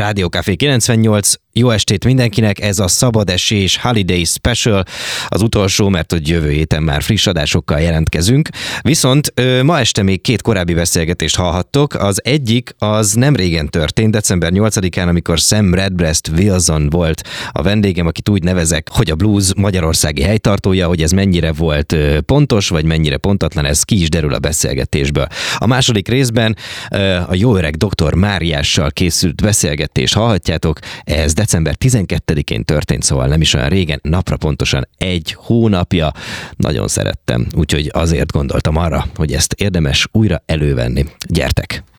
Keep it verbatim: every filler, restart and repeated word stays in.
Rádió Café kilencvennyolc, jó estét mindenkinek, ez a szabadesés Holiday Special, az utolsó, mert hogy jövő héten már friss adásokkal jelentkezünk. Viszont ma este még két korábbi beszélgetést hallhattok, az egyik az nem régen történt, december nyolcadikán, amikor Sam Redbreast Wilson volt a vendégem, akit úgy nevezek, hogy a blues magyarországi helytartója, hogy ez mennyire volt pontos, vagy mennyire pontatlan, ez ki is derül a beszélgetésből. A második részben a jó öreg doktor Máriással készült beszélgetést hallhatjátok, ez december tizenkettedikén történt, szóval nem is olyan régen, napra pontosan egy hónapja. Nagyon szerettem, úgyhogy azért gondoltam arra, hogy ezt érdemes újra elővenni. Gyertek!